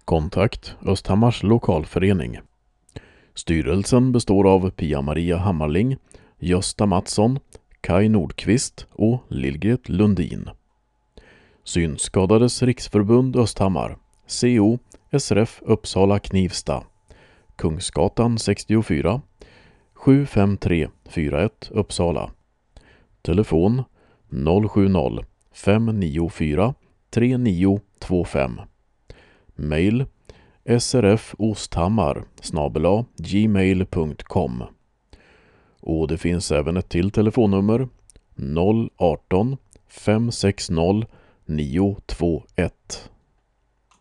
Kontakt Östhammars lokalförening. Styrelsen består av Pia-Maria Hammarling, Gösta Mattsson, Kai Nordqvist och Lilgret Lundin. Synskadades riksförbund Östhammar, CO, SRF Uppsala Knivsta, Kungsgatan 64, 75341 Uppsala. Telefon 070 594 3925. Mail srfosthammar@gmail.com. Och det finns även ett till telefonnummer 018 560 921.